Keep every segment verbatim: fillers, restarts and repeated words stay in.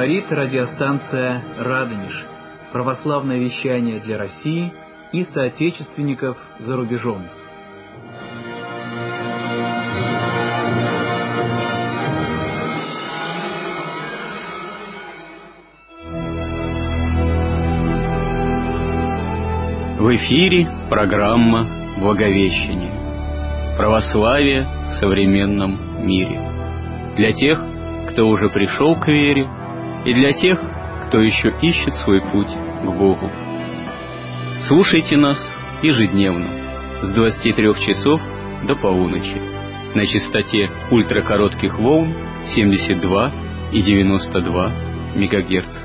Говорит радиостанция «Радонеж». Православное вещание для России и соотечественников за рубежом. В эфире программа «Благовещение». Православие в современном мире. Для тех, кто уже пришел к вере, и для тех, кто еще ищет свой путь к Богу. Слушайте нас ежедневно с двадцати трёх часов до полуночи на частоте ультракоротких волн семьдесят два и девяносто два мегагерца.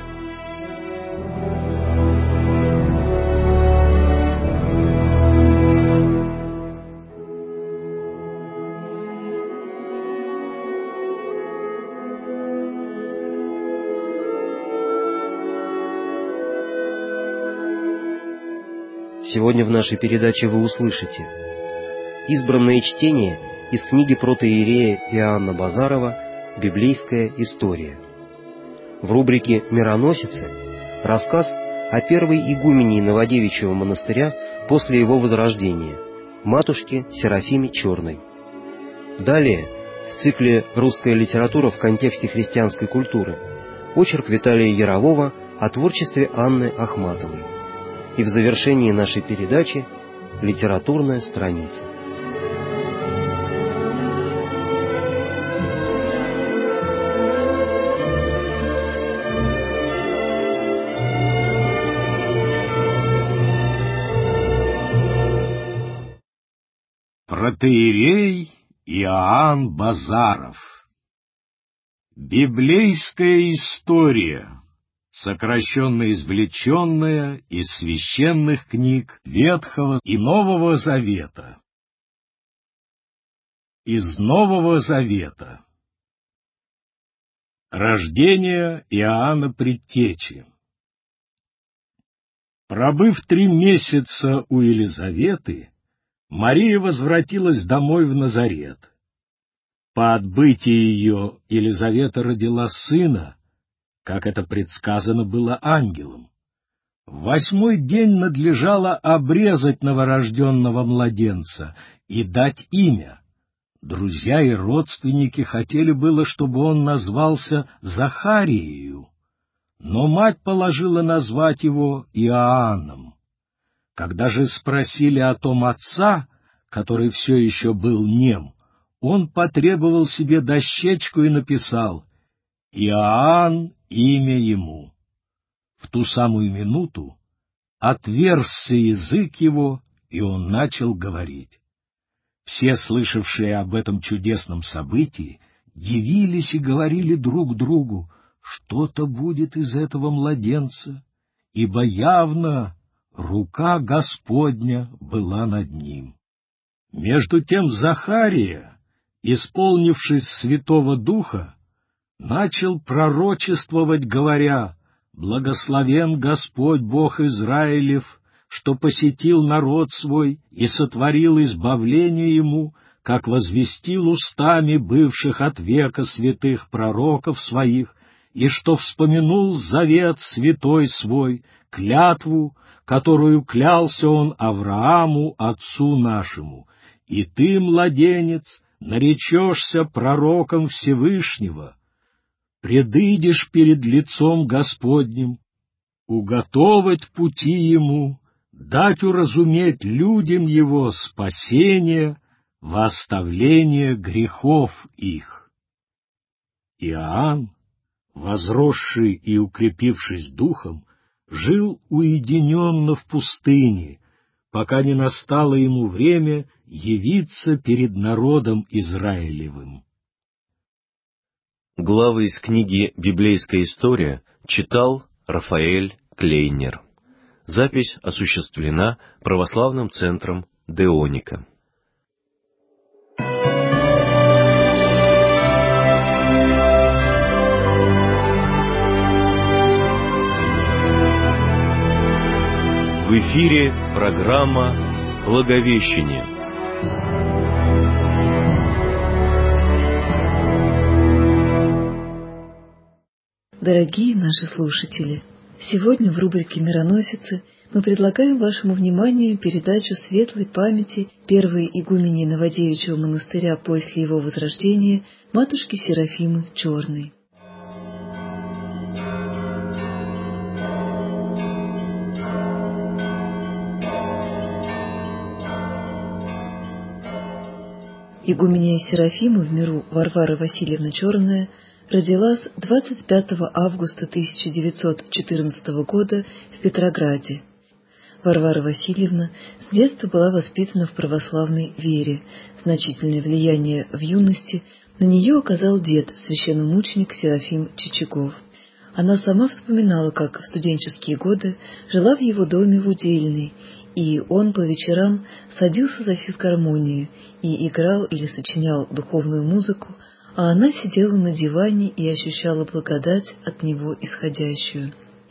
Сегодня в нашей передаче вы услышите избранное чтение из книги протоиерея Иоанна Базарова «Библейская история». В рубрике «Мироносицы» рассказ о первой игумении Новодевичьего монастыря после его возрождения, матушке Серафиме Черной. Далее, в цикле «Русская литература в контексте христианской культуры», очерк Виталия Ярового о творчестве Анны Ахматовой. И в завершении нашей передачи литературная страница. Протоиерей Иоанн Базаров. Библейская история, сокращенно извлеченная из священных книг Ветхого и Нового Завета. Из Нового Завета. Рождение Иоанна Предтечи. Пробыв три месяца у Елизаветы, Мария возвратилась домой в Назарет. По отбытии ее Елизавета родила сына, как это предсказано было ангелом. В восьмой день надлежало обрезать новорожденного младенца и дать имя. Друзья и родственники хотели было, чтобы он назвался Захариею, но мать положила назвать его Иоанном. Когда же спросили о том отца, который все еще был нем, он потребовал себе дощечку и написал «Иоанн, имя ему». В ту самую минуту отверзся язык его, и он начал говорить. Все, слышавшие об этом чудесном событии, дивились и говорили друг другу: что-то будет из этого младенца, ибо явно рука Господня была над ним. Между тем Захария, исполнившись Святого Духа, начал пророчествовать, говоря: «Благословен Господь Бог Израилев, что посетил народ свой и сотворил избавление ему, как возвестил устами бывших от века святых пророков своих, и что вспомянул завет святой свой, клятву, которую клялся он Аврааму, отцу нашему. И ты, младенец, наречешься пророком Всевышнего, предыдешь перед лицом Господним, уготовать пути Ему, дать уразуметь людям Его спасение во оставление грехов их». Иоанн, возросший и укрепившись духом, жил уединенно в пустыне, пока не настало ему время явиться перед народом Израилевым. Главы из книги «Библейская история» читал Рафаэль Клейнер. Запись осуществлена Православным центром Деоника. В эфире программа «Благовещение». Дорогие наши слушатели, сегодня в рубрике «Мироносицы» мы предлагаем вашему вниманию передачу светлой памяти первой игуменьи Новодевичьего монастыря после его возрождения, матушки Серафимы Черной. Игуменья Серафима в миру Варвара Васильевна Черная родилась двадцать пятого августа тысяча девятьсот четырнадцатого года в Петрограде. Варвара Васильевна с детства была воспитана в православной вере. Значительное влияние в юности на нее оказал дед, священномученик Серафим Чичагов. Она сама вспоминала, как в студенческие годы жила в его доме в Удельной, и он по вечерам садился за физгармонию и играл или сочинял духовную музыку, а она сидела на диване и ощущала благодать от него исходящую.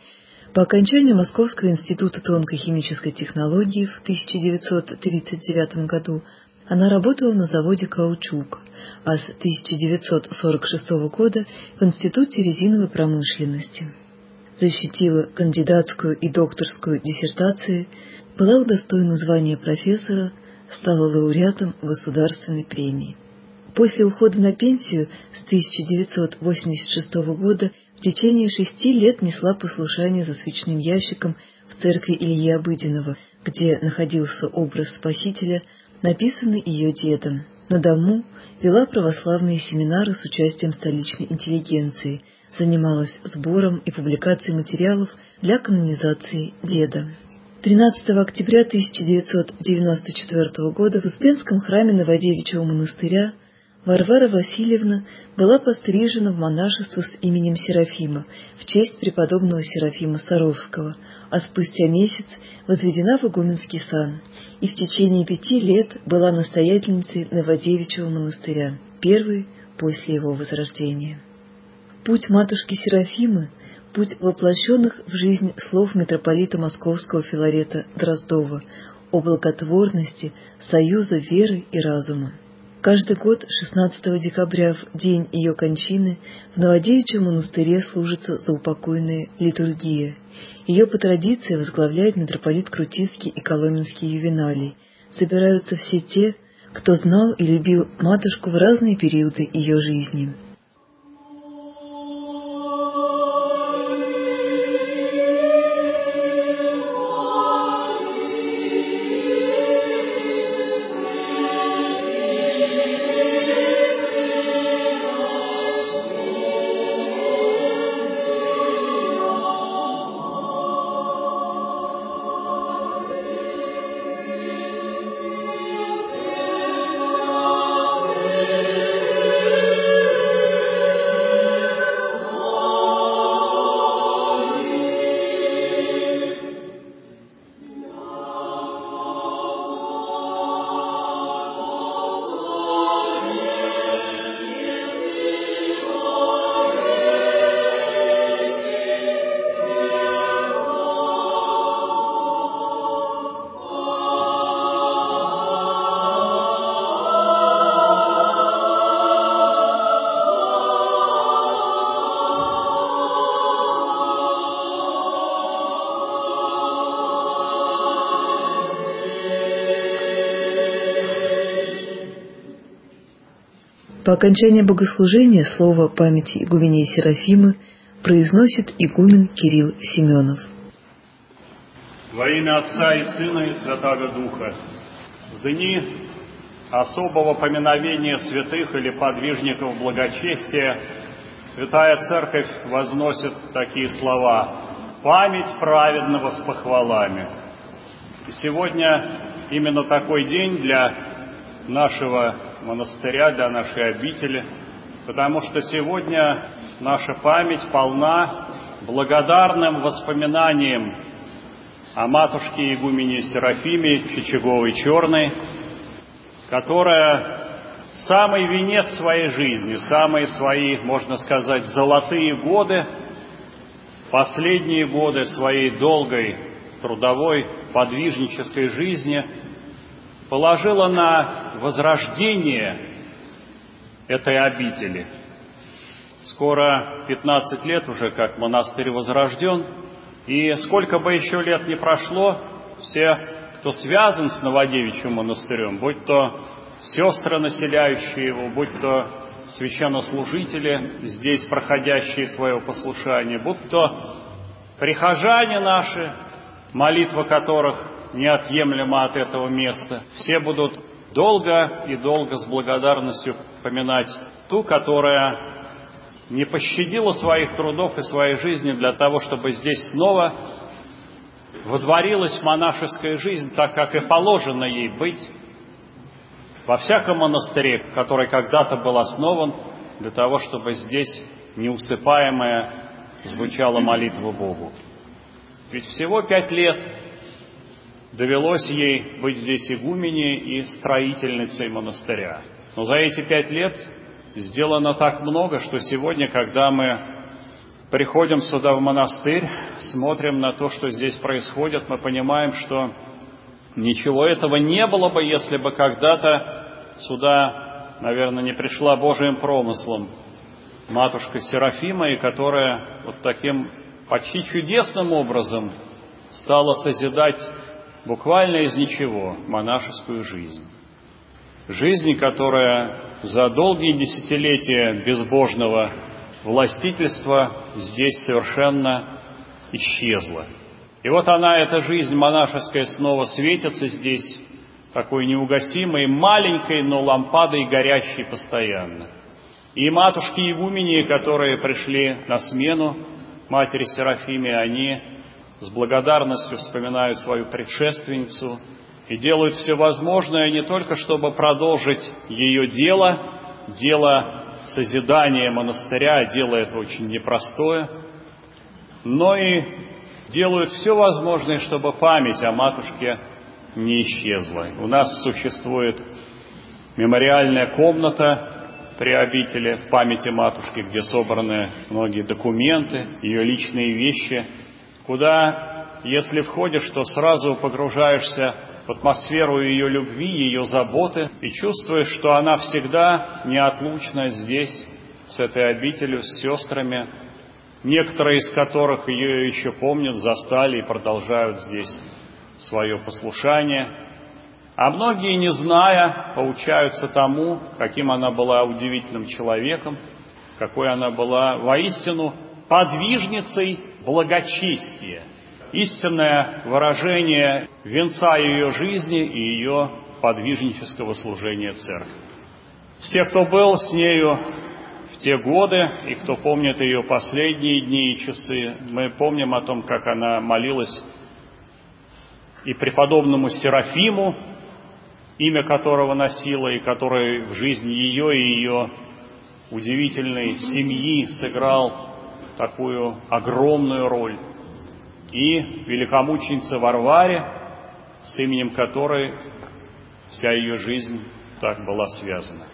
По окончанию Московского института тонкой химической технологии в тысяча девятьсот тридцать девятом году она работала на заводе «Каучук», а с тысяча девятьсот сорок шестого года в Институте резиновой промышленности. Защитила кандидатскую и докторскую диссертации, была удостоена звания профессора, стала лауреатом государственной премии. После ухода на пенсию с тысяча девятьсот восемьдесят шестого года в течение шести лет несла послушание за свечным ящиком в церкви Ильи Обыденного, где находился образ Спасителя, написанный ее дедом. На дому вела православные семинары с участием столичной интеллигенции, занималась сбором и публикацией материалов для канонизации деда. тринадцатого октября тысяча девятьсот девяносто четвёртого года в Успенском храме Новодевичьего монастыря Варвара Васильевна была пострижена в монашество с именем Серафима в честь преподобного Серафима Саровского, а спустя месяц возведена в игуменский сан и в течение пяти лет была настоятельницей Новодевичьего монастыря, первой после его возрождения. Путь матушки Серафимы — путь воплощенных в жизнь слов митрополита Московского Филарета Дроздова о благотворности союза веры и разума. Каждый год шестнадцатого декабря, в день ее кончины, в Новодевичьем монастыре служится заупокойная литургия. Ее по традиции возглавляет митрополит Крутицкий и Коломенский Ювеналий. Собираются все те, кто знал и любил матушку в разные периоды ее жизни. По окончании богослужения слово памяти игуменьи Серафимы произносит игумен Кирилл Семенов. Во имя Отца и Сына и Святаго Духа, в дни особого поминовения святых или подвижников благочестия Святая Церковь возносит такие слова: «Память праведного с похвалами». И сегодня именно такой день для нашего монастыря, для нашей обители, потому что сегодня наша память полна благодарным воспоминанием о матушке игуменье Серафиме Чичаговой-Черной, которая самый венец своей жизни, самые свои, можно сказать, золотые годы, последние годы своей долгой трудовой подвижнической жизни положила на возрождение этой обители. Скоро пятнадцать лет уже, как монастырь возрожден, и сколько бы еще лет не прошло, все, кто связан с Новодевичьим монастырем, будь то сестры, населяющие его, будь то священнослужители, здесь проходящие свое послушание, будь то прихожане наши, молитва которых неотъемлема от этого места, все будут долго и долго с благодарностью поминать ту, которая не пощадила своих трудов и своей жизни для того, чтобы здесь снова водворилась монашеская жизнь, так как и положено ей быть во всяком монастыре, который когда-то был основан для того, чтобы здесь неусыпаемая звучала молитва Богу. Ведь всего пять лет довелось ей быть здесь игуменей и строительницей монастыря. Но за эти пять лет сделано так много, что сегодня, когда мы приходим сюда в монастырь, смотрим на то, что здесь происходит, мы понимаем, что ничего этого не было бы, если бы когда-то сюда, наверное, не пришла Божьим промыслом матушка Серафима, и которая вот таким почти чудесным образом стала созидать буквально из ничего монашескую жизнь. Жизнь, которая за долгие десятилетия безбожного властительства здесь совершенно исчезла. И вот она, эта жизнь монашеская, снова светится здесь, такой неугасимой, маленькой, но лампадой, горящей постоянно. И матушки-игуменьи, которые пришли на смену матери Серафиме, они с благодарностью вспоминают свою предшественницу и делают все возможное не только, чтобы продолжить ее дело, дело созидания монастыря, дело это очень непростое, но и делают все возможное, чтобы память о матушке не исчезла. У нас существует мемориальная комната при обители в памяти матушки, где собраны многие документы, ее личные вещи, куда, если входишь, то сразу погружаешься в атмосферу ее любви, ее заботы, и чувствуешь, что она всегда неотлучна здесь, с этой обителью, с сестрами, некоторые из которых ее еще помнят, застали и продолжают здесь свое послушание. А многие, не зная, поучаются тому, каким она была удивительным человеком, какой она была воистину подвижницей благочестия. Истинное выражение венца ее жизни и ее подвижнического служения церкви. Все, кто был с нею в те годы, и кто помнит ее последние дни и часы, мы помним о том, как она молилась и преподобному Серафиму, имя которого носила, и который в жизни ее и ее удивительной семьи сыграл такую огромную роль, и великомученице Варваре, с именем которой вся ее жизнь так была связана.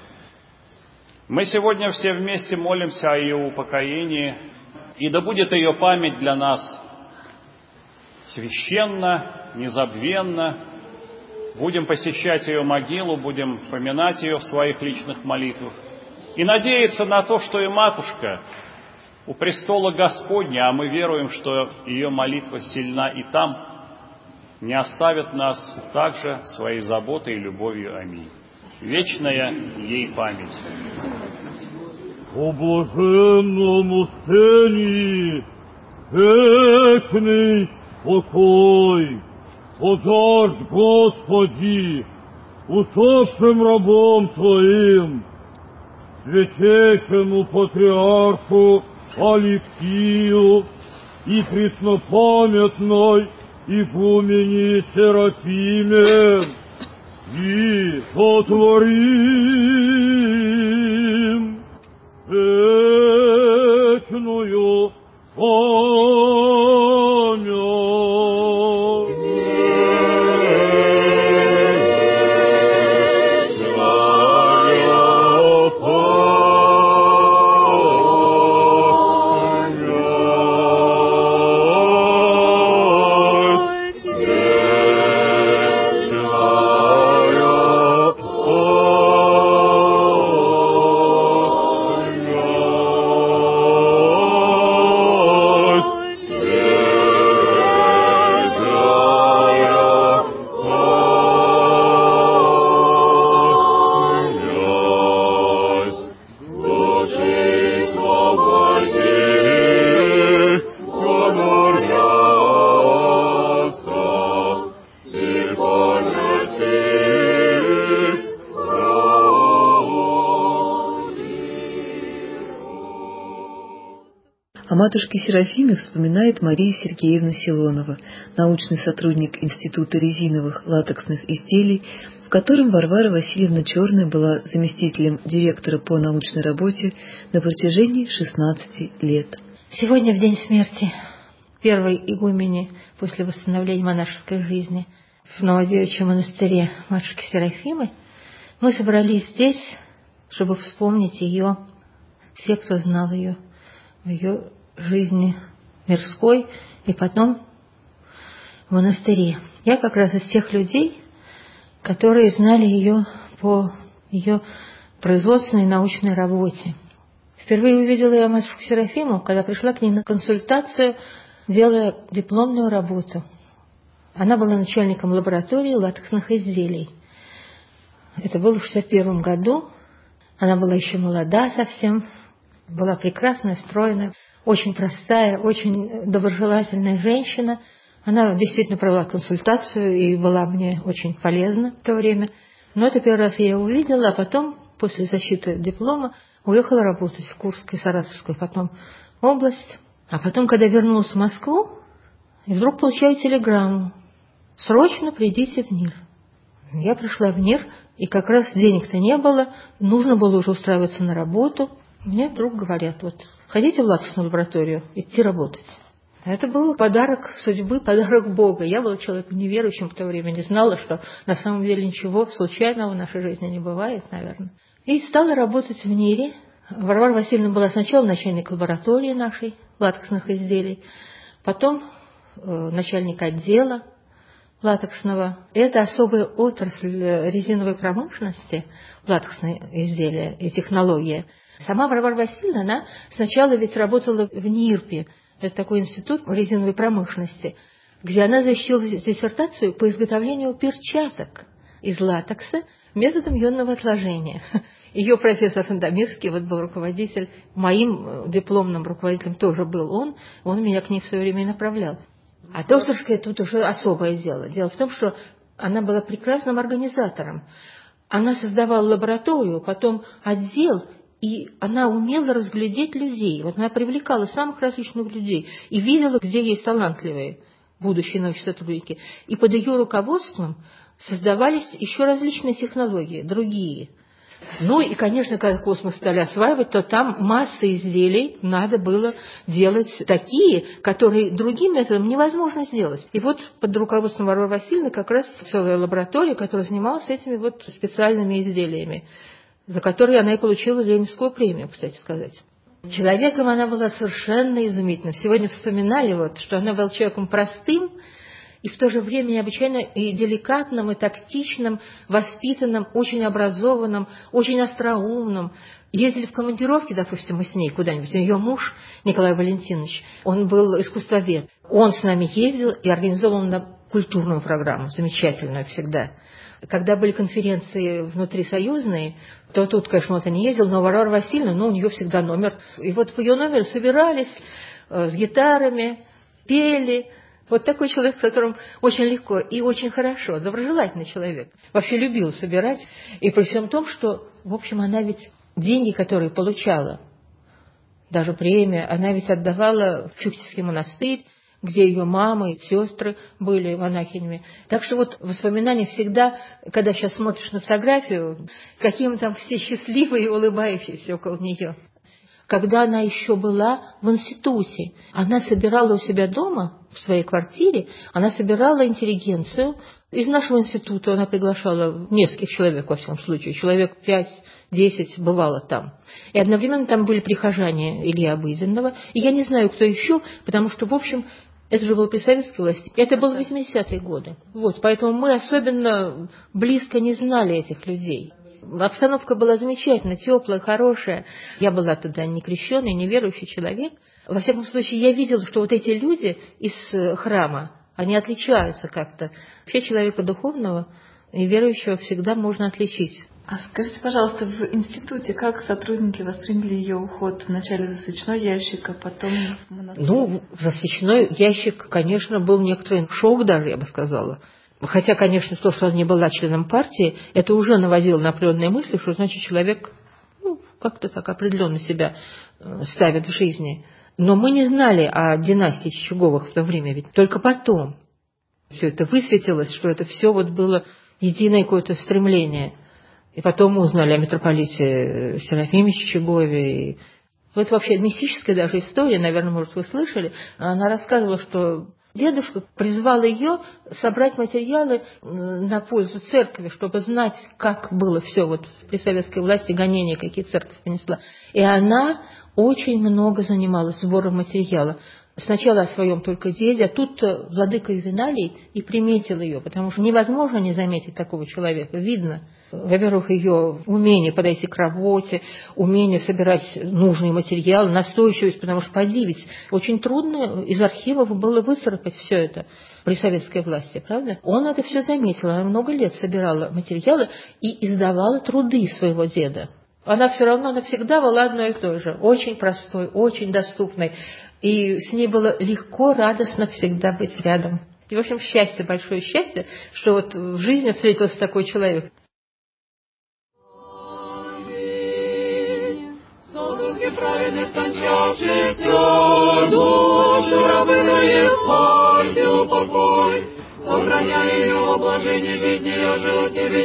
Мы сегодня все вместе молимся о ее упокоении, и да будет ее память для нас священна, незабвенна. Будем посещать ее могилу, будем поминать ее в своих личных молитвах и надеяться на то, что и матушка у престола Господня, а мы веруем, что ее молитва сильна и там, не оставит нас также своей заботой и любовью. Аминь. Вечная ей память. О блаженному сцене вечный покой, о дождь Господи, усопшим рабом Твоим, святейшему патриарху Алексию и преснопамятной игумени Серафиме, и сотворим вечную память. О матушке Серафиме вспоминает Мария Сергеевна Силонова, научный сотрудник Института резиновых латексных изделий, в котором Варвара Васильевна Черная была заместителем директора по научной работе на протяжении шестнадцати лет. Сегодня, в день смерти первой игумени после восстановления монашеской жизни в Новодевичьем монастыре матушки Серафимы, мы собрались здесь, чтобы вспомнить ее, все, кто знал ее, в ее жизни мирской и потом в монастыре. Я как раз из тех людей, которые знали ее по ее производственной научной работе. Впервые увидела я матушку Серафиму, когда пришла к ней на консультацию, делая дипломную работу. Она была начальником лаборатории латексных изделий. Это было в шестьдесят первом году. Она была еще молода совсем, была прекрасная, стройная, очень простая, очень доброжелательная женщина. Она действительно провела консультацию и была мне очень полезна в то время. Но это первый раз я ее увидела, а потом, после защиты диплома, уехала работать в Курскую, Саратовскую, потом область. А потом, когда вернулась в Москву, и вдруг получаю телеграмму: «Срочно придите в НИР». Я пришла в НИР, и как раз денег-то не было, нужно было уже устраиваться на работу. Мне вдруг говорят: вот, ходите в латексную лабораторию, идти работать. Это был подарок судьбы, подарок Бога. Я была человеком неверующим в то время, не знала, что на самом деле ничего случайного в нашей жизни не бывает, наверное. И стала работать в НИРе. Варвара Васильевна была сначала начальник лаборатории нашей латексных изделий, потом э, начальник отдела латексного. Это особая отрасль резиновой промышленности, латексные изделия и технология. Сама Варвара Васильевна, она сначала ведь работала в НИРПе, это такой институт резиновой промышленности, где она защитила диссертацию по изготовлению перчаток из латекса методом ионного отложения. Ее профессор Сандомирский вот был руководитель, моим дипломным руководителем тоже был он, он меня к ней в свое время и направлял. А докторская тут уже особое дело. Дело в том, что она была прекрасным организатором. Она создавала лабораторию, потом отдел, и она умела разглядеть людей. Вот она привлекала самых различных людей и видела, где есть талантливые будущие научные сотрудники. И под ее руководством создавались еще различные технологии, другие. Ну и, конечно, когда космос стали осваивать, то там масса изделий надо было делать такие, которые другим методом невозможно сделать. И вот под руководством Варвары Васильевны как раз целая лаборатория, которая занималась этими вот специальными изделиями, за которые она и получила Ленинскую премию, кстати сказать. Человеком она была совершенно изумительным. Сегодня вспоминали, вот, что она была человеком простым, и в то же время необычайно и деликатным, и тактичным, воспитанным, очень образованным, очень остроумным. Ездили в командировки, допустим, мы с ней куда-нибудь. Ее муж, Николай Валентинович, он был искусствовед. Он с нами ездил и организовал на культурную программу, замечательную всегда. Когда были конференции внутрисоюзные, то тут, конечно, он не ездил, но Варвара Васильевна, ну, у нее всегда номер. И вот в ее номере собирались э, с гитарами, пели. Вот такой человек, с которым очень легко и очень хорошо, доброжелательный человек. Вообще любил собирать. И при всем том, что, в общем, она ведь деньги, которые получала, даже премия, она ведь отдавала в Чуктивский монастырь, где ее мама и сестры были монахинями. Так что вот воспоминания всегда, когда сейчас смотришь на фотографию, какие мы там все счастливые и улыбающиеся около нее. Когда она еще была в институте, она собирала у себя дома, в своей квартире, она собирала интеллигенцию. Из нашего института она приглашала нескольких человек, во всяком случае, человек пять-десять бывало там. И одновременно там были прихожане Ильи Обыденного. И я не знаю, кто еще, потому что, в общем, это же было при советской власти. Это было восьмидесятые годы. Вот, поэтому мы особенно близко не знали этих людей. Обстановка была замечательная, теплая, хорошая. Я была тогда не крещеный, не верующий человек. Во всяком случае, я видела, что вот эти люди из храма, они отличаются как-то. Вообще человека духовного и верующего всегда можно отличить. А скажите, пожалуйста, в институте как сотрудники восприняли ее уход? Вначале за свечной ящик, а потом в монастырь? Ну, за свечной ящик, конечно, был некоторый шок даже, я бы сказала. Хотя, конечно, то, что она не была членом партии, это уже наводило на определенные мысли, что, значит, человек ну, как-то так определенно себя ставит в жизни. Но мы не знали о династии Чичаговых в то время, ведь только потом все это высветилось, что это все вот было единое какое-то стремление. И потом мы узнали о митрополите Серафиме Чичагове. И это вообще мистическая даже история, наверное, может, вы слышали. Она рассказывала, что дедушка призвал ее собрать материалы на пользу церкви, чтобы знать, как было все вот при советской власти, гонения, какие церковь понесла. И она очень много занималась сбором материала. Сначала о своем только деде, а тут владыка Ювеналий и приметил ее, потому что невозможно не заметить такого человека. Видно, во-первых, ее умение подойти к работе, умение собирать нужный материал, настойчивость, потому что поди, ведь очень трудно из архивов было выцарапать все это при советской власти, правда? Он это все заметил, она много лет собирала материалы и издавала труды своего деда. Она все равно навсегда была одной и той же, очень простой, очень доступной. И с ней было легко, радостно всегда быть рядом. И, в общем, счастье, большое счастье, что вот в жизни встретился такой человек. Праведный скончавшийся, душу рабы моей спаси упокой, сохраняя ее во блажении жить не ожил тебе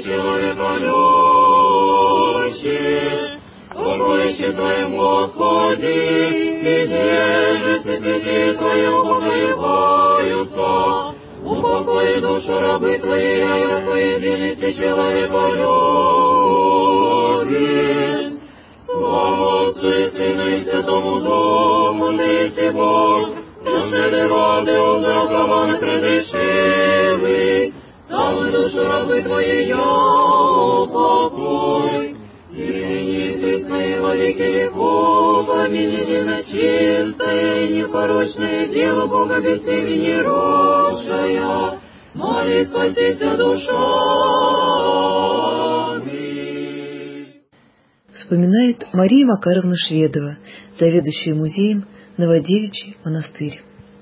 человеколюбче. Покоище Твоем, Господи, и деже все святые Твоем погреваются. Упокой душу рабы Твоей, а поединись человеколюбец. Слава Отцу и Сыну и Святому Духу, Ты си Бог, прошели рады узакованных разрешивый. Самую душу рабы Твоей я упокой. И ныне Ты во веки веков, аминь, едино чистая и непорочная Дева Бога без имени росшая, моли спасися душа. Вспоминает Мария Макаровна Шведова, заведующая музеем Новодевичий монастырь.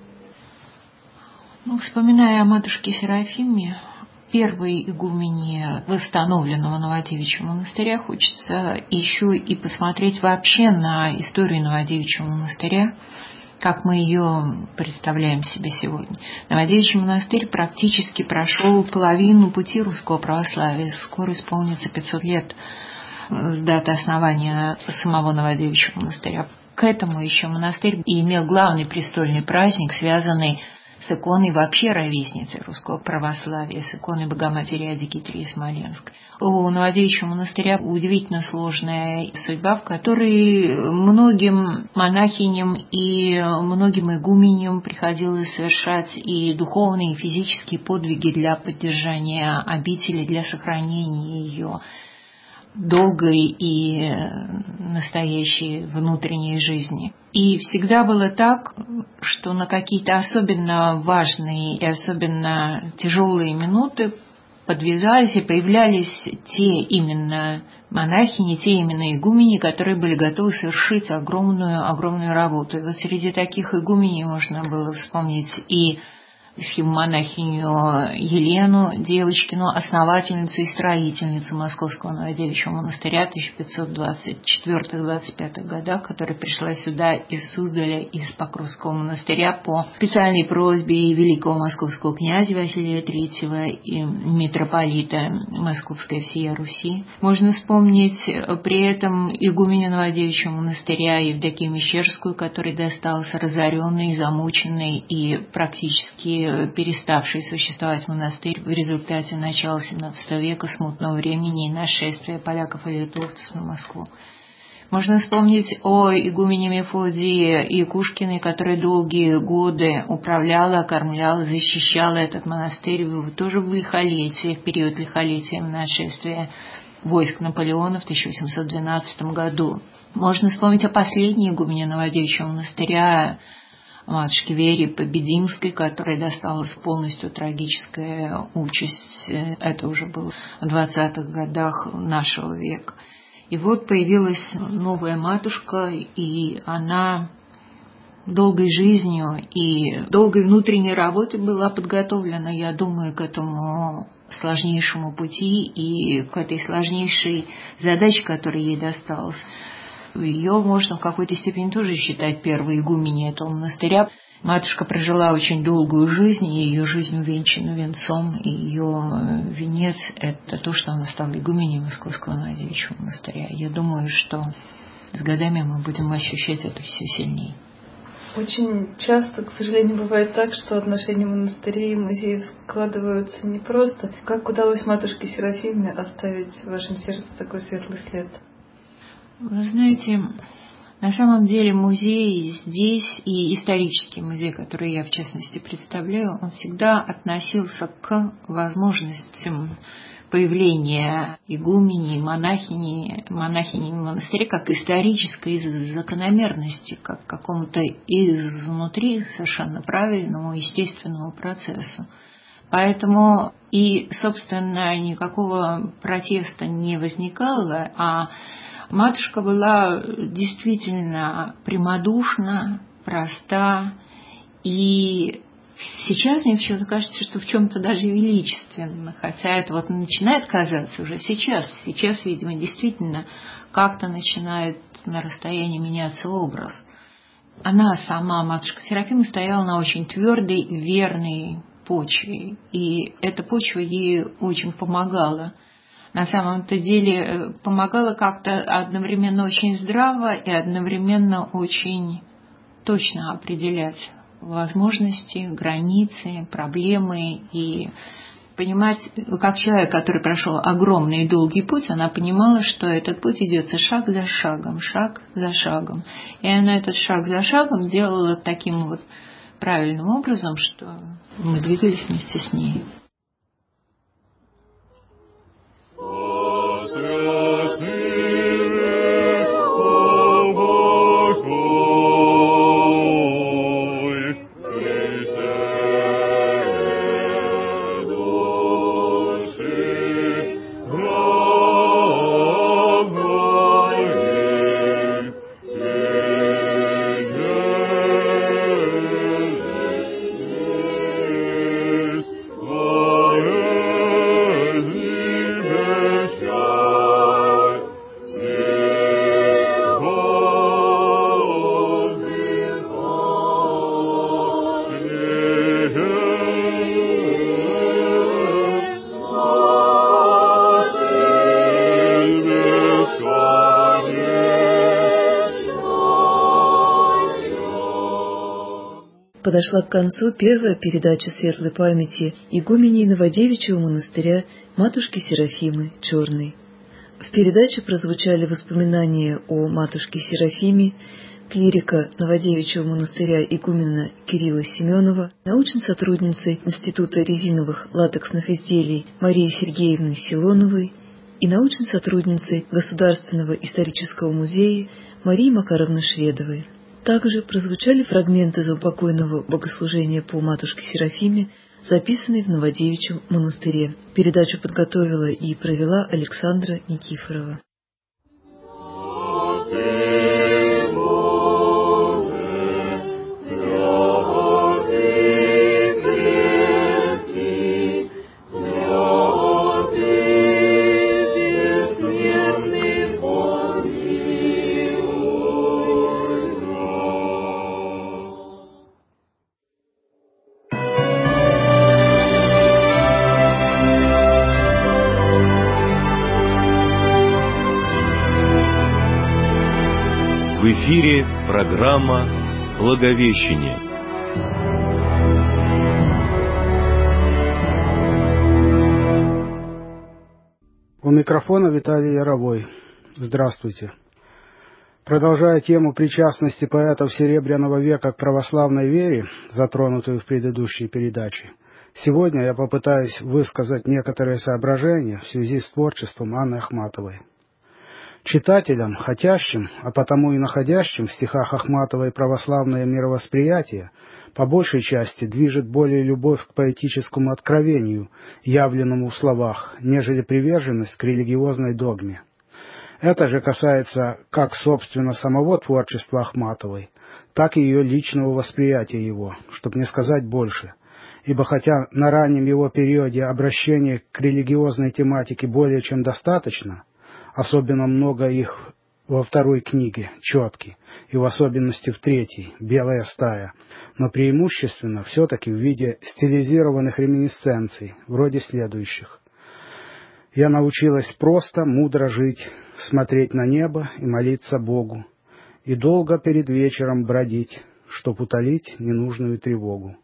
Ну, вспоминая о матушке Серафиме, первой игумене восстановленного Новодевичьего монастыря, хочется еще и посмотреть вообще на историю Новодевичьего монастыря, как мы ее представляем себе сегодня. Новодевичий монастырь практически прошел половину пути русского православия. Скоро исполнится пятьсот лет с даты основания самого Новодевичьего монастыря. К этому еще монастырь имел главный престольный праздник, связанный с иконой вообще ровесницы русского православия, с иконой Богоматери Адикитрии Смоленской. У Новодевичьего монастыря удивительно сложная судьба, в которой многим монахиням и многим игуменям приходилось совершать и духовные, и физические подвиги для поддержания обители, для сохранения ее долгой и настоящей внутренней жизни. И всегда было так, что на какие-то особенно важные и особенно тяжелые минуты подвязались и появлялись те именно монахини, те именно игумени, которые были готовы совершить огромную, огромную работу. И вот среди таких игуменей можно было вспомнить и схемонахиню Елену Девочкину, основательницу и строительницу Московского Новодевичьего монастыря в тысяча пятьсот двадцать четвёртых — двадцать пятых годах, которая пришла сюда из Суздаля, из Покровского монастыря по специальной просьбе великого московского князя Василия Третьего и митрополита Московской всея Руси. Можно вспомнить при этом игуменю Новодевичьего монастыря Евдокию Мещерскую, которой достался разоренный, замученный и практически переставший существовать монастырь в результате начала семнадцатого века, смутного времени и нашествия поляков и литовцев на Москву. Можно вспомнить о игумене Мефодии Якушкиной, которая долгие годы управляла, окормляла, защищала этот монастырь тоже в лихолетие, в период лихолетия нашествия войск Наполеона в тысяча восемьсот двенадцатом году. Можно вспомнить о последней игумене Новодевичьего монастыря, матушке Вере Побединской, которой досталась полностью трагическая участь. Это уже было в двадцатых годах нашего века. И вот появилась новая матушка, и она долгой жизнью и долгой внутренней работой была подготовлена, я думаю, к этому сложнейшему пути и к этой сложнейшей задаче, которая ей досталась. Ее можно в какой-то степени тоже считать первой игуменей этого монастыря. Матушка прожила очень долгую жизнь, и ее жизнь увенчана венцом, и ее венец – это то, что она стала игуменей Московского Новодевичьего монастыря. Я думаю, что с годами мы будем ощущать это все сильнее. Очень часто, к сожалению, бывает так, что отношения монастырей и музеев складываются непросто. Как удалось матушке Серафиме оставить в вашем сердце такой светлый след? Вы знаете, на самом деле музей здесь и исторический музей, который я в частности представляю, он всегда относился к возможностям появления игумени, монахини, монахини в монастыре как исторической закономерности, как какому-то изнутри совершенно правильному, естественному процессу. Поэтому и, собственно, никакого протеста не возникало, а матушка была действительно прямодушна, проста, и сейчас мне почему-то кажется, что в чем-то даже величественно, хотя это вот начинает казаться уже сейчас. Сейчас, видимо, действительно как-то начинает на расстоянии меняться образ. Она сама, матушка Серафима, стояла на очень твердой, верной почве, и эта почва ей очень помогала. На самом-то деле помогала как-то одновременно очень здраво и одновременно очень точно определять возможности, границы, проблемы и понимать, как человек, который прошел огромный и долгий путь, она понимала, что этот путь идется шаг за шагом, шаг за шагом. И она этот шаг за шагом делала таким вот правильным образом, что мы двигались вместе с ней. Подошла к концу первая передача светлой памяти игуменей Новодевичьего монастыря матушки Серафимы Черной. В передаче прозвучали воспоминания о матушке Серафиме, клирика Новодевичьего монастыря игумена Кирилла Семенова, научной сотрудницы Института резиновых латексных изделий Марии Сергеевны Силоновой и научной сотрудницы Государственного исторического музея Марии Макаровны Шведовой. Также прозвучали фрагменты заупокойного богослужения по матушке Серафиме, записанные в Новодевичьем монастыре. Передачу подготовила и провела Александра Никифорова. В эфире программа «Благовещение». У микрофона Виталий Яровой. Здравствуйте. Продолжая тему причастности поэтов Серебряного века к православной вере, затронутую в предыдущей передаче, сегодня я попытаюсь высказать некоторые соображения в связи с творчеством Анны Ахматовой. Читателям, хотящим, а потому и находящим в стихах Ахматовой православное мировосприятие, по большей части движет более любовь к поэтическому откровению, явленному в словах, нежели приверженность к религиозной догме. Это же касается как, собственно, самого творчества Ахматовой, так и ее личного восприятия его, чтобы не сказать больше. Ибо хотя на раннем его периоде обращения к религиозной тематике более чем достаточно, особенно много их во второй книге четкий, и в особенности в третьей белая стая, но преимущественно все-таки в виде стилизированных реминисценций, вроде следующих. Я научилась просто, мудро жить, смотреть на небо и молиться Богу, и долго перед вечером бродить, чтоб утолить ненужную тревогу.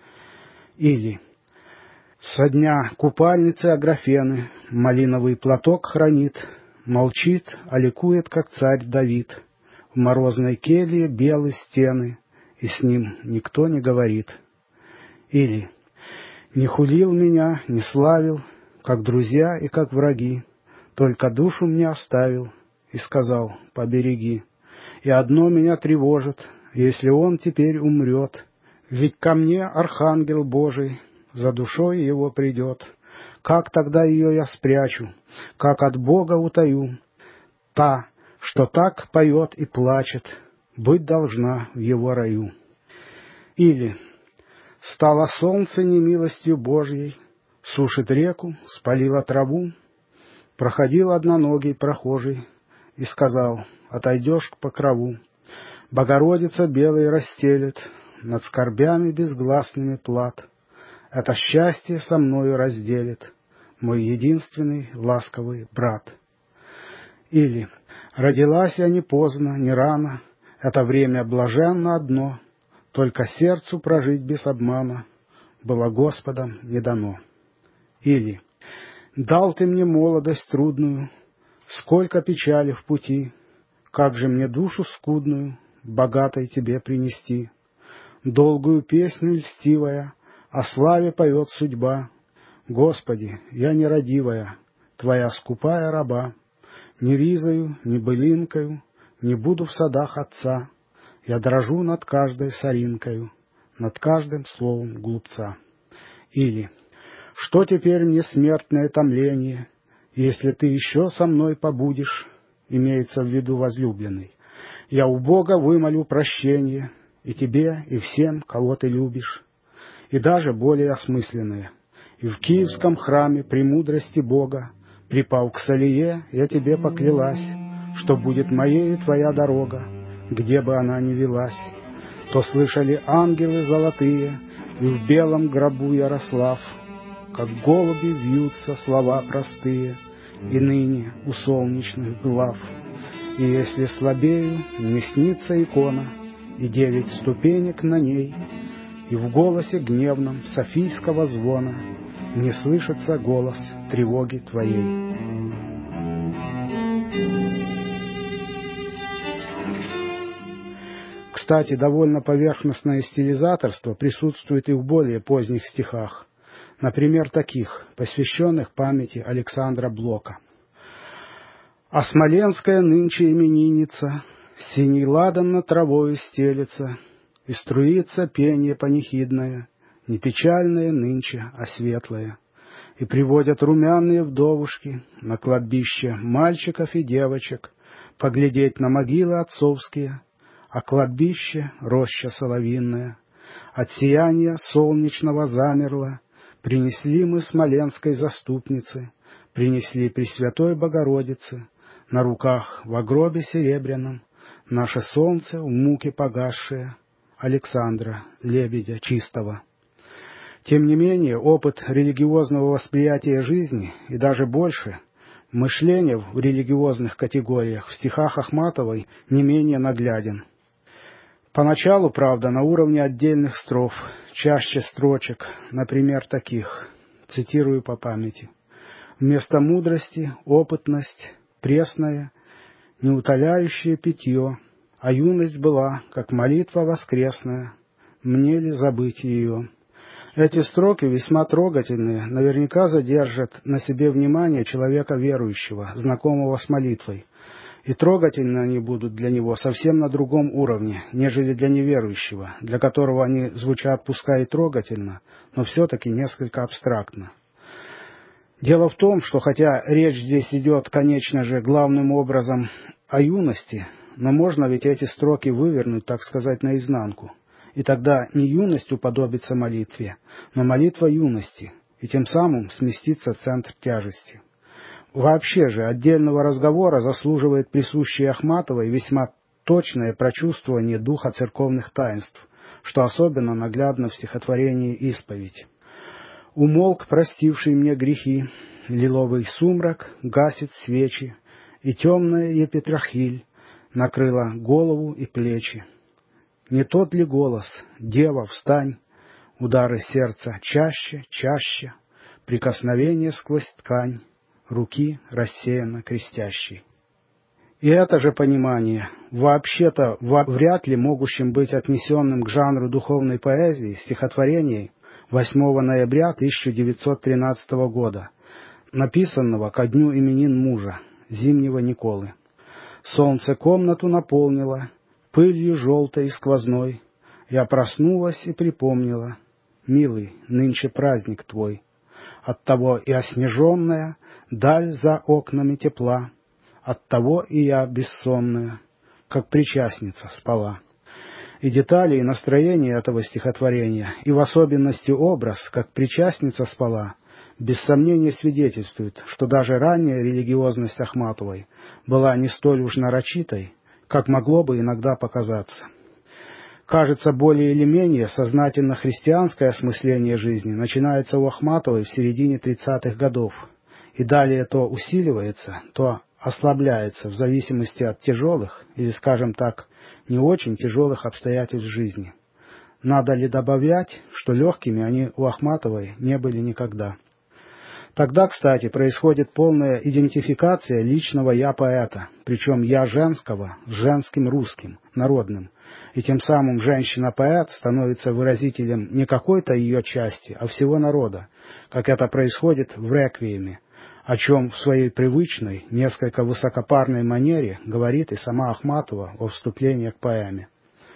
Или со дня купальницы Аграфены малиновый платок хранит, молчит, а ликует, как царь Давид. В морозной келье белые стены, и с ним никто не говорит. Или не хулил меня, не славил, как друзья и как враги, только душу мне оставил и сказал: побереги. И одно меня тревожит, если он теперь умрет, ведь ко мне архангел Божий за душой его придет. Как тогда ее я спрячу, как от Бога утаю? Та, что так поет и плачет, быть должна в его раю. Или стало солнце немилостью Божьей, сушит реку, спалило траву, проходил одноногий прохожий и сказал: отойдешь к покрову. Богородица белой расстелит над скорбями безгласными плат. Это счастье со мною разделит мой единственный ласковый брат. Или родилась я не поздно, не рано, это время блаженно одно, только сердцу прожить без обмана было Господом не дано. Или дал ты мне молодость трудную, сколько печали в пути, как же мне душу скудную богатой тебе принести. Долгую песню льстивая о славе поет судьба. Господи, я нерадивая, твоя скупая раба. Ни ризою, ни былинкою не буду в садах отца. Я дрожу над каждой соринкою, над каждым словом глупца. Или что теперь мне смертное томление, если ты еще со мной побудешь, имеется в виду возлюбленный. Я у Бога вымолю прощение и тебе, и всем, кого ты любишь, и даже более осмысленное. И в Киевском храме премудрости Бога, припав к Салие, я тебе поклялась, что будет моею твоя дорога, где бы она ни велась. То слышали ангелы золотые, и в белом гробу Ярослав, как голуби вьются слова простые, и ныне у солнечных глав. И если слабею, мне снится икона, и девять ступенек на ней, и в голосе гневном софийского звона мне слышится голос тревоги твоей. Кстати, довольно поверхностное стилизаторство присутствует и в более поздних стихах, например, таких, посвященных памяти Александра Блока. «А смоленская нынче именинница, синий ладан над травою стелется, и струится пенье панихидное, не печальное нынче, а светлое, и приводят румяные вдовушки на кладбище мальчиков и девочек поглядеть на могилы отцовские, а кладбище — роща соловинная. От сияния солнечного замерло, принесли мы смоленской заступнице, принесли Пресвятой Богородице, на руках во гробе серебряном наше солнце в муке погасшее, Александра, лебедя чистого». Тем не менее, опыт религиозного восприятия жизни и даже больше мышления в религиозных категориях в стихах Ахматовой не менее нагляден. Поначалу, правда, на уровне отдельных строф, чаще строчек, например, таких, цитирую по памяти: «Вместо мудрости опытность, пресное, неутоляющее питье, а юность была, как молитва воскресная, мне ли забыть ее?» Эти строки весьма трогательные, наверняка задержат на себе внимание человека верующего, знакомого с молитвой. И трогательны они будут для него совсем на другом уровне, нежели для неверующего, для которого они звучат пускай и трогательно, но все-таки несколько абстрактно. Дело в том, что хотя речь здесь идет, конечно же, главным образом о юности, но можно ведь эти строки вывернуть, так сказать, наизнанку. И тогда не юность уподобится молитве, но молитва юности, и тем самым сместится центр тяжести. Вообще же отдельного разговора заслуживает присущее Ахматовой весьма точное прочувствование духа церковных таинств, что особенно наглядно в стихотворении «Исповедь». «Умолк простивший мне грехи, лиловый сумрак гасит свечи, и темная епитрахиль накрыла голову и плечи. Не тот ли голос, дева, встань, удары сердца чаще, чаще, прикосновение сквозь ткань, руки рассеянно крестящей». И это же понимание, вообще-то вряд ли могущим быть отнесенным к жанру духовной поэзии, стихотворений восьмого ноября тысяча девятьсот тринадцатого года, написанного ко дню именин мужа, Зимнего Николы. «Солнце комнату наполнило, пылью желтой и сквозной. Я проснулась и припомнила, милый, нынче праздник твой. Оттого и оснеженная даль за окнами тепла, оттого и я бессонная, как причастница, спала». И детали, и настроение этого стихотворения, и в особенности образ, как причастница спала, без сомнения свидетельствует, что даже ранняя религиозность Ахматовой была не столь уж нарочитой, как могло бы иногда показаться. Кажется, более или менее сознательно христианское осмысление жизни начинается у Ахматовой в середине тридцатых годов, и далее то усиливается, то ослабляется в зависимости от тяжелых, или, скажем так, не очень тяжелых обстоятельств жизни. Надо ли добавлять, что легкими они у Ахматовой не были никогда. Тогда, кстати, происходит полная идентификация личного «я» поэта, причем «я» женского с женским русским, народным, и тем самым женщина-поэт становится выразителем не какой-то ее части, а всего народа, как это происходит в «Реквиеме», о чем в своей привычной, несколько высокопарной манере говорит и сама Ахматова во вступлении к поэме.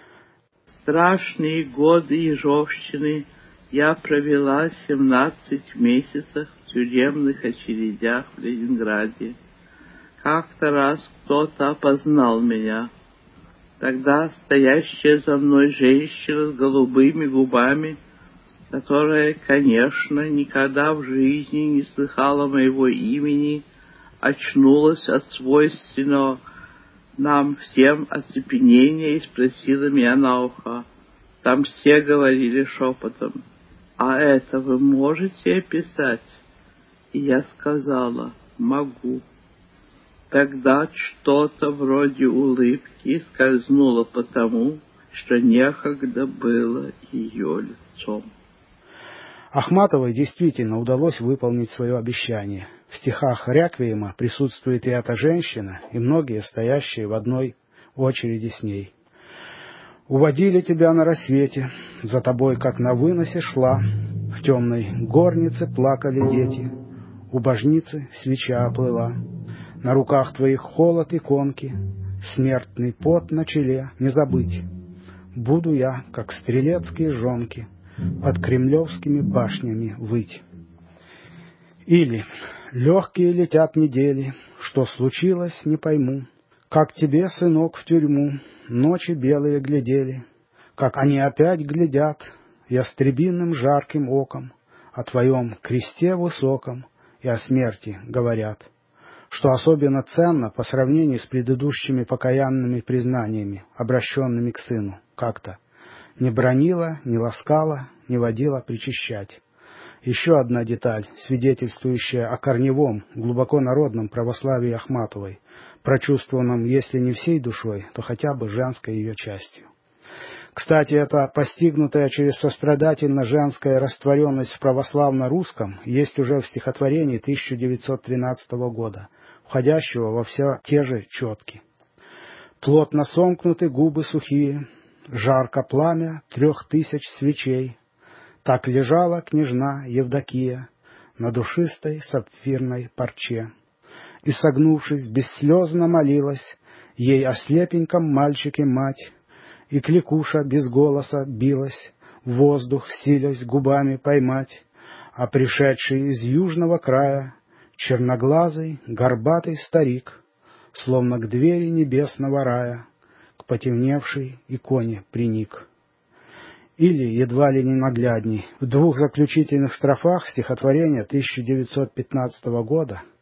«Страшные годы ежовщины я провела семнадцать месяцев в тюремных очередях в Ленинграде. Как-то раз кто-то опознал меня. Тогда стоящая за мной женщина с голубыми губами, которая, конечно, никогда в жизни не слыхала моего имени, очнулась от свойственного нам всем оцепенения и спросила меня на ухо. Там все говорили шепотом: «А это вы можете описать?» И я сказала: «Могу». Тогда что-то вроде улыбки скользнуло по тому, что некогда было ее лицом. Ахматовой действительно удалось выполнить свое обещание. В стихах «Реквиема» присутствует и эта женщина, и многие, стоящие в одной очереди с ней. «Уводили тебя на рассвете, за тобой, как на выносе, шла, в темной горнице плакали дети, у божницы свеча оплыла, на руках твоих холод иконки, смертный пот на челе не забыть. Буду я, как стрелецкие жонки, под кремлевскими башнями выть». Или «Легкие летят недели, что случилось, не пойму, как тебе, сынок, в тюрьму ночи белые глядели, как они опять глядят ястребиным жарким оком о твоем кресте высоком и о смерти говорят», что особенно ценно по сравнению с предыдущими покаянными признаниями, обращенными к сыну, как-то не бранила, не ласкала, не водила причащать. Еще одна деталь, свидетельствующая о корневом, глубоко народном православии Ахматовой, прочувствованном, если не всей душой, то хотя бы женской ее частью. Кстати, эта постигнутая через сострадательно женская растворенность в православно-русском есть уже в стихотворении тысяча девятьсот тринадцатого года, входящего во все те же четки. «Плотно сомкнуты губы сухие, жарко пламя трех тысяч свечей. Так лежала княжна Евдокия на душистой сапфирной парче. И, согнувшись, бесслезно молилась ей о слепеньком мальчике мать, и кликуша без голоса билась, в воздух силясь губами поймать, а пришедший из южного края черноглазый, горбатый старик, словно к двери небесного рая, к потемневшей иконе приник». Или, едва ли не наглядней, в двух заключительных строфах стихотворения тысяча девятьсот пятнадцатого года,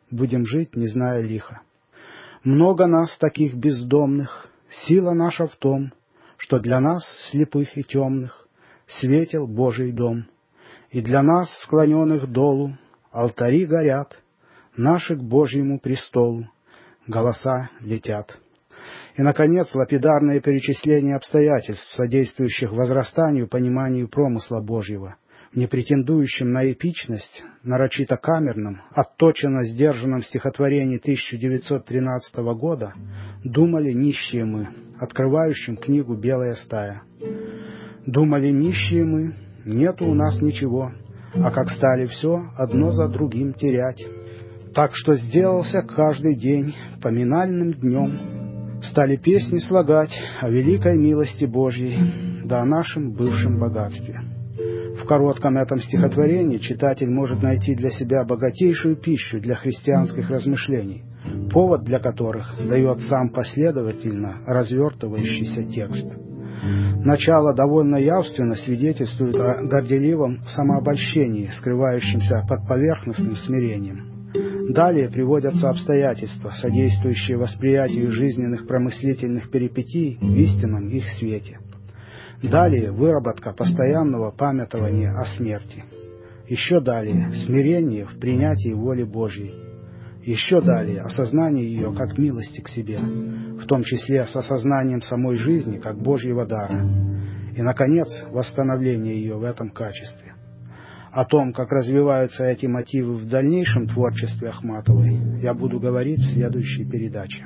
будем жить, не зная лиха. Много нас таких бездомных, сила наша в том, что для нас, слепых и темных, светил Божий дом, и для нас, склоненных долу, алтари горят, наши к Божьему престолу голоса летят. И, наконец, лапидарное перечисление обстоятельств, содействующих возрастанию пониманию промысла Божьего, не претендующим на эпичность, нарочито камерном, отточенно сдержанном стихотворении тысяча девятьсот тринадцатого года, думали нищие мы, открывающим книгу «Белая стая». Думали нищие мы, нету у нас ничего, а как стали все одно за другим терять. Так что сделался каждый день поминальным днем, стали песни слагать о великой милости Божьей, да о нашем бывшем богатстве. В коротком этом стихотворении читатель может найти для себя богатейшую пищу для христианских размышлений, повод для которых дает сам последовательно развертывающийся текст. Начало довольно явственно свидетельствует о горделивом самообольщении, скрывающемся под поверхностным смирением. Далее приводятся обстоятельства, содействующие восприятию жизненных промыслительных перипетий в истинном их свете. Далее выработка постоянного памятования о смерти. Еще далее смирение в принятии воли Божьей. Еще далее осознание ее как милости к себе, в том числе с осознанием самой жизни как Божьего дара. И, наконец, восстановление ее в этом качестве. О том, как развиваются эти мотивы в дальнейшем творчестве Ахматовой, я буду говорить в следующей передаче.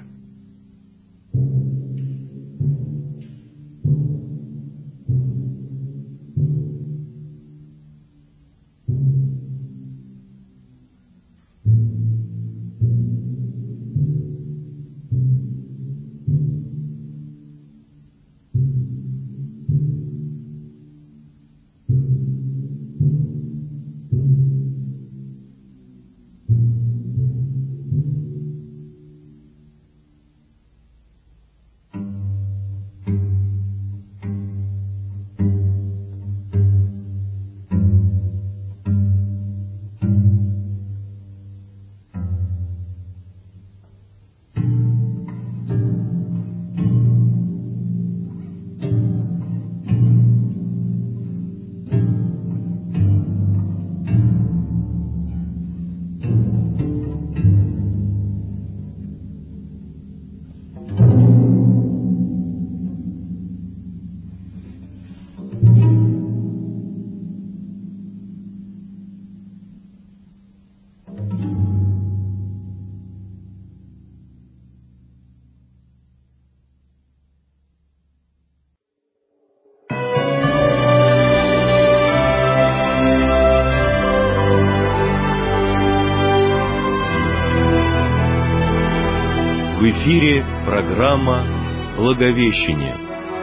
В эфире программа «Благовещение».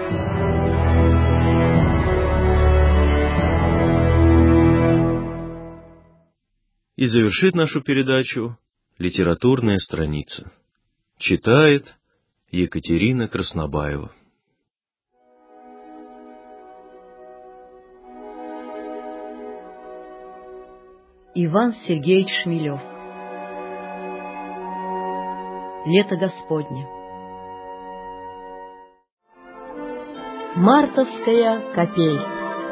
И завершит нашу передачу литературная страница. Читает Екатерина Краснобаева. Иван Сергеевич Шмелев. Лето Господне. Мартовская капель.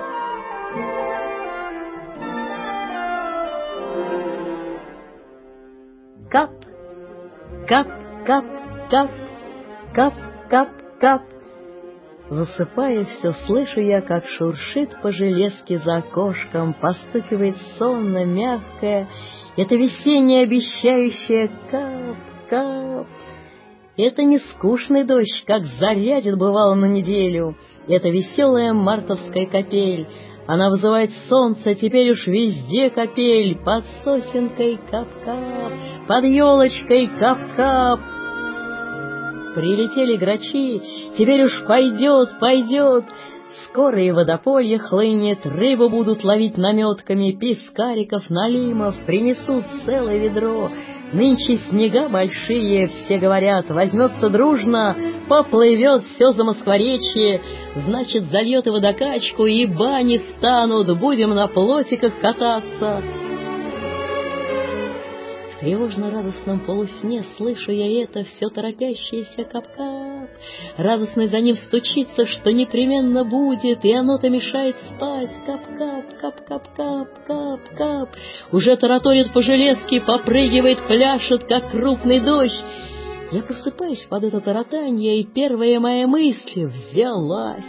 Кап, кап, кап, кап, кап, кап, кап. Засыпая, все слышу я, как шуршит по железке за окошком, постукивает сонно, мягкое, это весеннее обещающее кап, кап. Это не скучный дождь, как зарядит бывало на неделю, это веселая мартовская капель. Она вызывает солнце, теперь уж везде капель, под сосенкой кап-кап, под елочкой кап-кап. Прилетели грачи, теперь уж пойдет, пойдет. Скоро и водополье хлынет, рыбу будут ловить наметками, пескариков, налимов принесут целое ведро. Нынче снега большие, все говорят, возьмется дружно, поплывет все за Москворечье, значит, зальет и водокачку, и бани станут, будем на плотиках кататься. В тревожно-радостном полусне слышу я это все торопящееся кап-кап. Радостно за ним стучится, что непременно будет, и оно-то мешает спать. Кап-кап, кап-кап-кап-кап-кап. Уже тараторит по-железски, попрыгивает, пляшет, как крупный дождь. Я просыпаюсь под это таратанье, и первая моя мысль — взялась.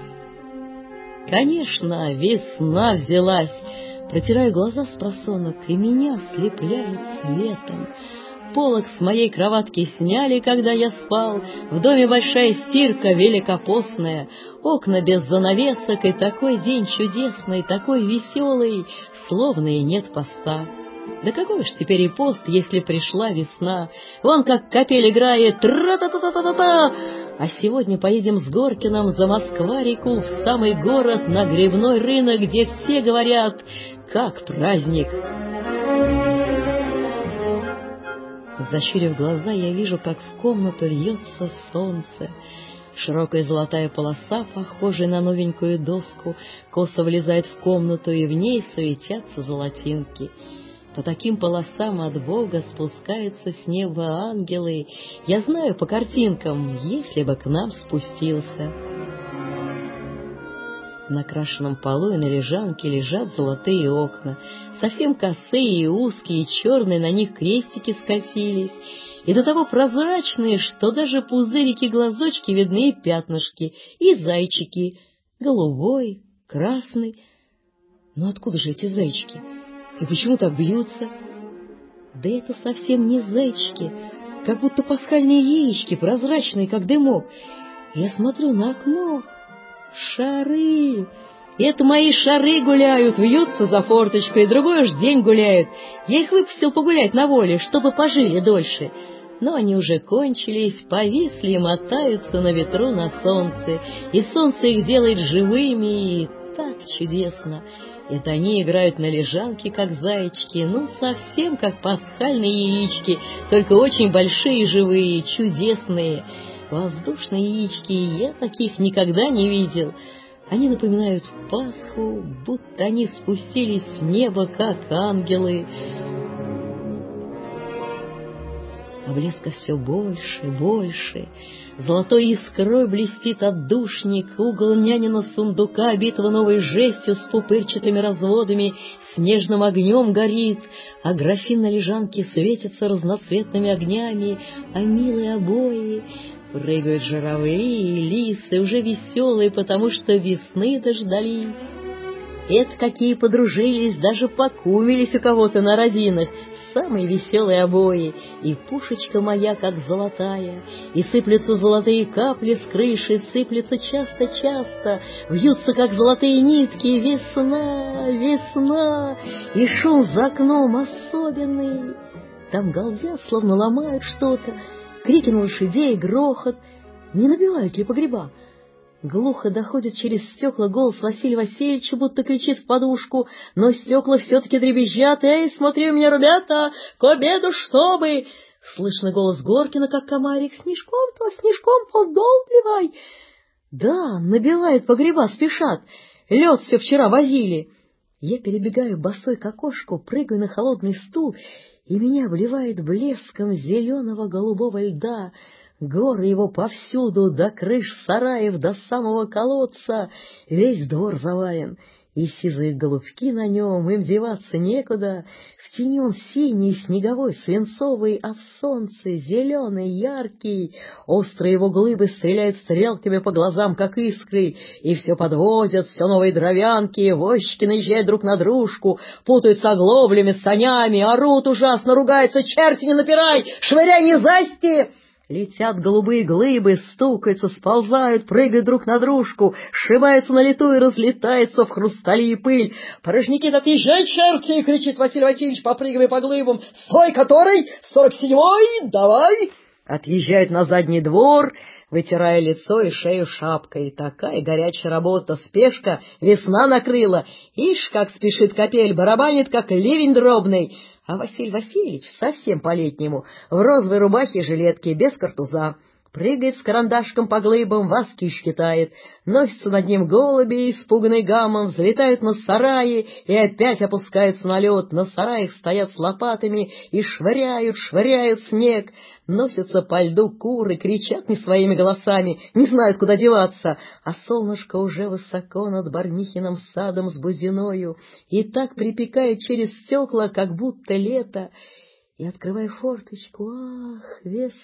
Конечно, весна взялась. Протираю глаза с просонок, и меня ослепляет светом. Полог с моей кроватки сняли, когда я спал. В доме большая стирка великопостная, окна без занавесок, и такой день чудесный, такой веселый, словно и нет поста. Да какой уж теперь и пост, если пришла весна. Вон как капель играет, тра-та-та-та-та-та. А сегодня поедем с Горкиным за Москва-реку в самый город, на грибной рынок, где все говорят, как праздник. Защурив глаза, я вижу, как в комнату льется солнце. Широкая золотая полоса, похожая на новенькую доску, косо влезает в комнату, и в ней суетятся золотинки. По таким полосам от Бога спускаются с неба ангелы. Я знаю по картинкам, если бы к нам спустился. На крашеном полу и на лежанке лежат золотые окна, совсем косые и узкие, и черные на них крестики скосились, и до того прозрачные, что даже пузырики-глазочки видны, и пятнышки, и зайчики, голубой, красный. Но откуда же эти зайчики? И почему так бьются? Да это совсем не зайчики, как будто пасхальные яички, прозрачные, как дымок. Я смотрю на окно. Шары! Это мои шары гуляют, вьются за форточкой, другой уж день гуляют. Я их выпустил погулять на воле, чтобы пожили дольше. Но они уже кончились, повисли и мотаются на ветру на солнце. И солнце их делает живыми, и так чудесно. Это они играют на лежанке, как зайчики, ну, совсем как пасхальные яички, только очень большие, живые, чудесные. Воздушные яички, я таких никогда не видел. Они напоминают Пасху, будто они спустились с неба, как ангелы. А блеска все больше, больше. Золотой искрой блестит отдушник, угол нянина сундука, обитого новой жестью с пупырчатыми разводами, снежным огнем горит, а графин на лежанке светится разноцветными огнями, а милые обои прыгают журавли и лисы, уже веселые, потому что весны дождались. Это какие подружились, даже покумились у кого-то на родинах, самые веселые обои, и пушечка моя, как золотая, и сыплются золотые капли с крыши, сыплются часто-часто, вьются, как золотые нитки, весна, весна, и шум за окном особенный. Там галдят, словно ломают что-то, крики на лошадей, грохот. Не набивают ли погреба? Глухо доходит через стекла голос Василия Васильевича, будто кричит в подушку, но стекла все-таки дребезжат. «Эй, смотри у меня, ребята, к обеду чтобы!» Слышно голос Горкина, как комарик: «Снежком-то, снежком подолбливай!» Да, набивают погреба, спешат. Лед все вчера возили. Я перебегаю босой к окошку, прыгаю на холодный стул, и меня обливает блеском зеленого голубого льда. Горы его повсюду, до крыш сараев, до самого колодца. Весь двор завален, и сизые голубки на нем, им деваться некуда. В тени он синий, снеговой, свинцовый, а в солнце зеленый, яркий. Острые его глыбы стреляют стрелками по глазам, как искры, и все подвозят, все новые дровянки. Возчики наезжают друг на дружку, путаются оглоблями, санями, орут ужасно, ругаются: «Черти, не напирай! Швыряй, не засти!» Летят голубые глыбы, стукаются, сползают, прыгают друг на дружку, сшибаются на лету и разлетаются в хрустали и пыль. «Порожники, отъезжай, черти!» — кричит Василий Васильевич, попрыгивая по глыбам. «Стой, который? Сорок седьмой? Давай!» Отъезжают на задний двор, вытирая лицо и шею шапкой. Такая горячая работа, спешка, весна накрыла. Ишь, как спешит капель, барабанит, как ливень дробный. А Василий Васильевич совсем по-летнему, в розовой рубахе и жилетке, без картуза. прыгает с карандашком по глыбам, воски считает. Носятся над ним голуби, испуганные гамом, взлетают на сараи и опять опускаются на лед. На сараях стоят с лопатами и швыряют, швыряют снег. Носятся по льду куры, кричат не своими голосами, не знают, куда деваться. А солнышко уже высоко над Бармихиным садом с бузиною и так припекает через стекла, как будто лето. И открываю форточку, ах,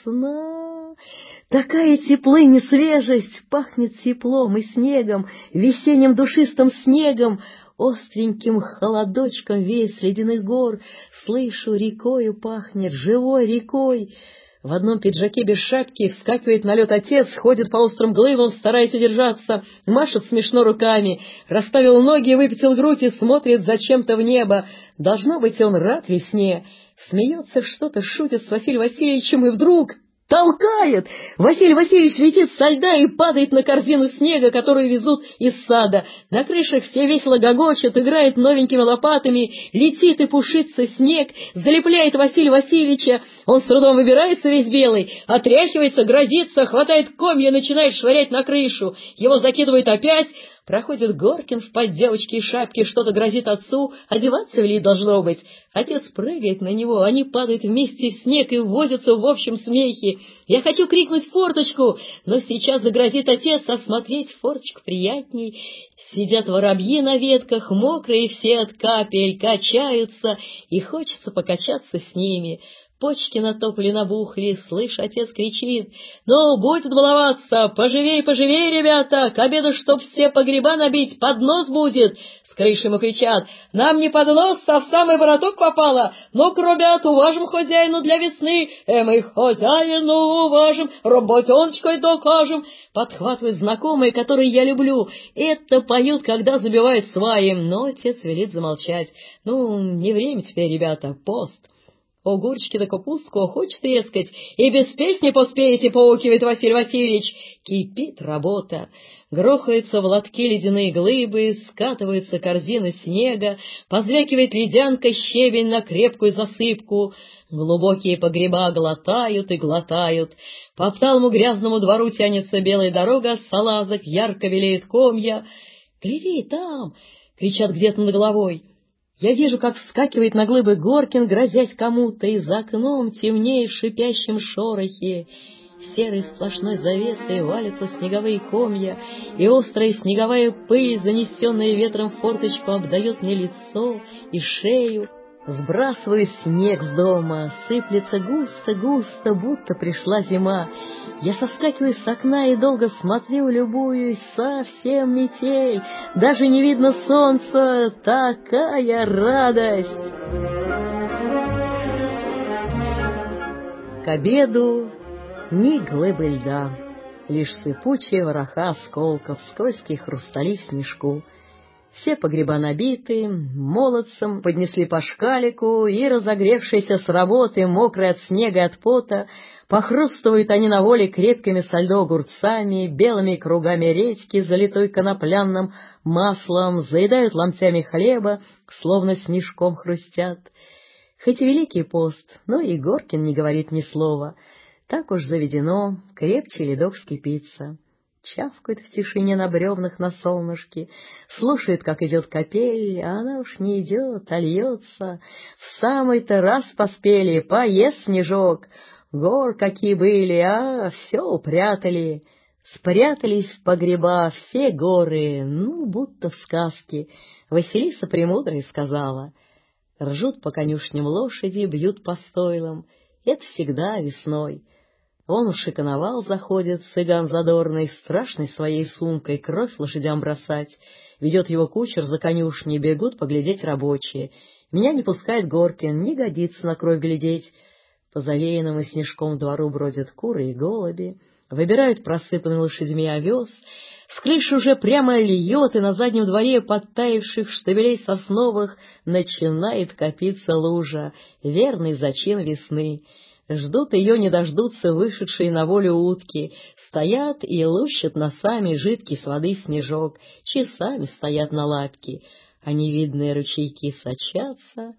весна! Такая теплынь и свежесть, пахнет теплом и снегом, весенним душистым снегом, остреньким холодочком веет с ледяных гор. Слышу, рекою пахнет, живой рекой. В одном пиджаке без шапки вскакивает на лед отец, ходит по острым глыбам, стараясь удержаться, машет смешно руками, расставил ноги, выпятил грудь и смотрит зачем-то в небо. Должно быть, он рад весне. Смеется что-то, шутит с Василием Васильевичем, и вдруг толкает! Василий Васильевич летит со льда и падает на корзину снега, которую везут из сада. На крышах все весело гогочат, играет новенькими лопатами, летит и пушится снег, залепляет Василия Васильевича. Он с трудом выбирается весь белый, отряхивается, грозится, хватает комья, начинает швырять на крышу. Его закидывают опять. Проходит Горкин в поддевочке и шапке, что-то грозит отцу, одеваться велит должно быть. Отец прыгает на него, они падают вместе в снег и возятся в общем смехе. Я хочу крикнуть форточку, но сейчас загрозит отец, а смотреть форточку приятней. Сидят воробьи на ветках, мокрые все от капель, качаются, и хочется покачаться с ними. Почки на тополе набухли, слышь, отец кричит: «Ну, будет баловаться, поживей, поживей, ребята, к обеду, чтоб все погреба набить, поднос будет!» С крыши ему кричат: «Нам не поднос, а в самый вороток попало! Ну-ка, ребят, уважим хозяину для весны, э, мы хозяину уважим, работеночкой докажем!» Подхватывают знакомые, которые я люблю. Это поют, когда забивают сваи, но отец велит замолчать. Ну, не время теперь, ребята, пост. Огурчики да капустку хочет трескать, и без песни поспеете, поукивает Василий Васильевич. Кипит работа. Грохаются в лотке ледяные глыбы, скатываются корзины снега, позвякивает ледянка щебень на крепкую засыпку. Глубокие погреба глотают и глотают. По обталому грязному двору тянется белая дорога, с салазок ярко велеют комья. «Гляди, там!» — кричат где-то над головой. Я вижу, как вскакивает на глыбы Горкин, грозясь кому-то, и за окном темнеет в шипящем шорохе. Серой сплошной завесой валятся снеговые комья, и острая снеговая пыль, занесенная ветром в форточку, обдает мне лицо и шею. Сбрасываю снег с дома, сыплется густо-густо, будто пришла зима. Я соскакиваю с окна и долго смотрю, любуюсь, совсем метель, даже не видно солнца, такая радость. К обеду ни глыбы льда, лишь сыпучая вороха осколков, скользкие хрустали в снежку. Все погреба набиты, молодцам поднесли по шкалику, и, разогревшиеся с работы, мокрые от снега и от пота, похрустывают они на воле крепкими со льда огурцами, белыми кругами редьки, залитой конопляным маслом, заедают ломтями хлеба, словно снежком хрустят. Хоть и великий пост, но и Горкин не говорит ни слова. Так уж заведено, крепче ледок скипится. Чавкает в тишине на бревнах на солнышке, слушает, как идет капель, а она уж не идет, а льется. В самый-то раз поспели, поест снежок. Гор какие были, а все упрятали. Спрятались в погреба все горы, ну, будто в сказке. Василиса Премудрая сказала. Ржут по конюшням лошади, бьют по стойлам. Это всегда весной. Он уж и коновал заходит, цыган задорный, страшной своей сумкой кровь лошадям бросать. Ведет его кучер за конюшней, бегут поглядеть рабочие. Меня не пускает Горкин, не годится на кровь глядеть. По завеянному снежком двору бродят куры и голуби, выбирают просыпанный лошадьми овес. С крыши уже прямо льет, и на заднем дворе подтаивших штабелей сосновых начинает копиться лужа, верный зачин весны. Ждут ее, не дождутся вышедшие на волю утки, стоят и лущат носами жидкий с воды снежок, часами стоят на лапке, а невидные ручейки сочатся,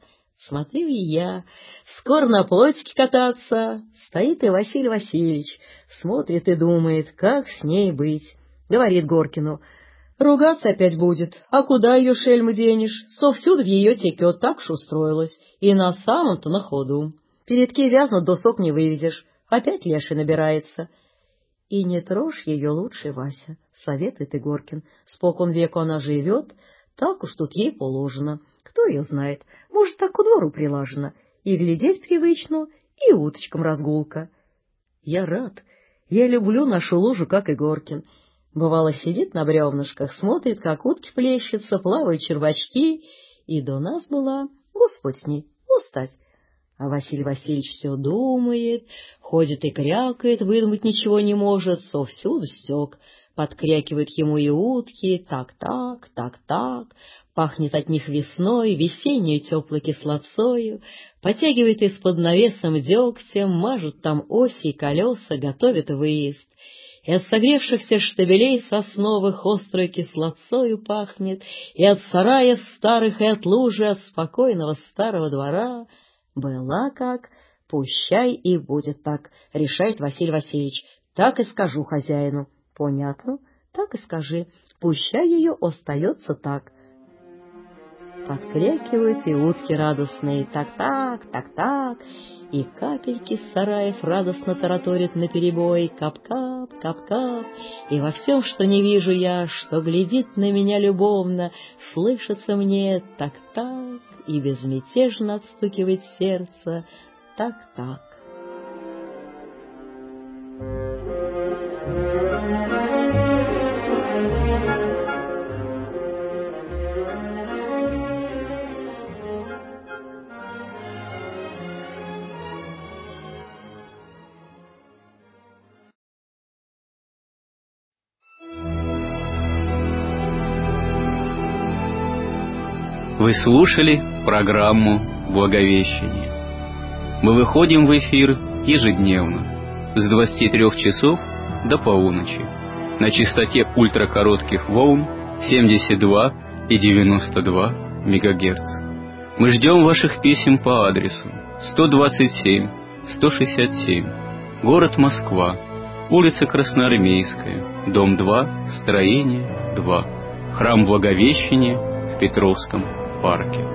Смотрю и я, скоро на плотике кататься. Стоит и Василий Васильевич, смотрит и думает, как с ней быть. Говорит Горкину: ругаться опять будет, а куда ее, шельмы, денешь? Совсюду в ее текет, так ж устроилась, и на самом-то на ходу. Передки вязнут, досок не вывезешь, опять леший набирается. И не трожь ее лучше, Вася, советует Игоркин. Спокон веку она живет, так уж тут ей положено. Кто ее знает, может, так у двору прилажено, и глядеть привычно, и уточкам разгулка. Я рад, я люблю нашу лужу, как Игоркин. Бывало, сидит на бревнышках, смотрит, как утки плещутся, плавают червячки, и до нас была, Господь с ней, устать. А Василий Васильевич все думает, ходит и крякает, выдумать ничего не может, совсюду стек. Подкрякивают ему и утки, так-так, так-так, пахнет от них весной, весенней теплой кислотцою, потягивает из-под навесом дегтем, мажут там оси и колеса, готовят выезд. И от согревшихся штабелей сосновых острой кислотцою пахнет, и от сараев старых, и от лужи, от спокойного старого двора. Была как, пущай и будет так, решает Василий Васильевич. Так и скажу хозяину. Понятно? Так и скажи. Пущай ее остается так. Подкрякивают и утки радостные. Так-так, так-так. И капельки с сараев радостно тараторят наперебой. Кап-кап, кап-кап. И во всем, что не вижу я, что глядит на меня любовно, слышится мне так-так, и безмятежно отстукивает сердце. Так-так. Вы слушали программу «Благовещение». Мы выходим в эфир ежедневно с двадцати трёх часов до полуночи на частоте ультракоротких волн семьдесят два и девяносто два мегагерц. Мы ждем ваших писем по адресу сто двадцать семь сто шестьдесят семь, город Москва, улица Красноармейская, дом два, строение два, храм Благовещения в Петровском парке.